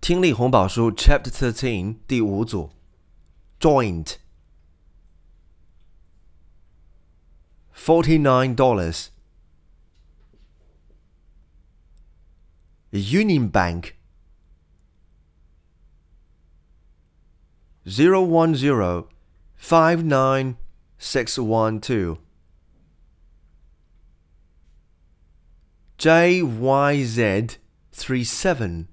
听力红宝书 Chapter 13第5组 Joint $49 Union Bank 010-59612 JYZ37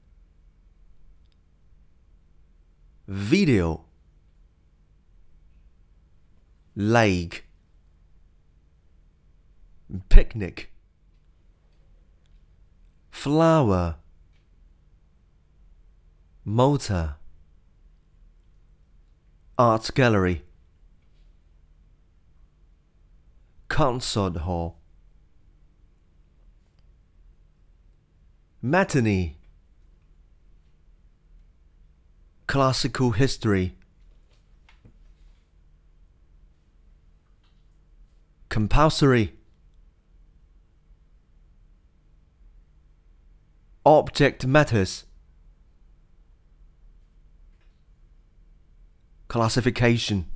Video Leg Picnic Flower Motor Art Gallery Concert Hall Matinee Classical History Compulsory Object Matters Classification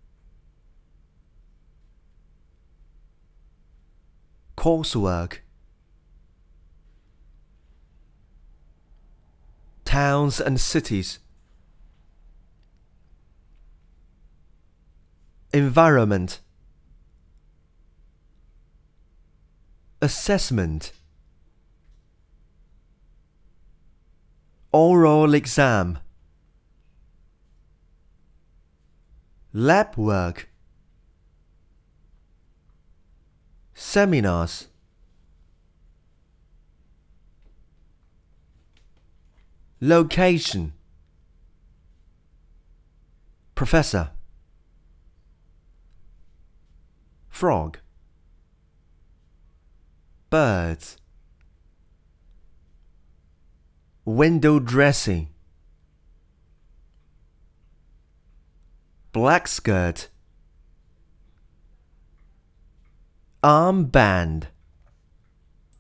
Coursework Towns and cities Environment Assessment Oral exam Lab work Seminars Location Professor Frog Birds Window dressing Black skirt Armband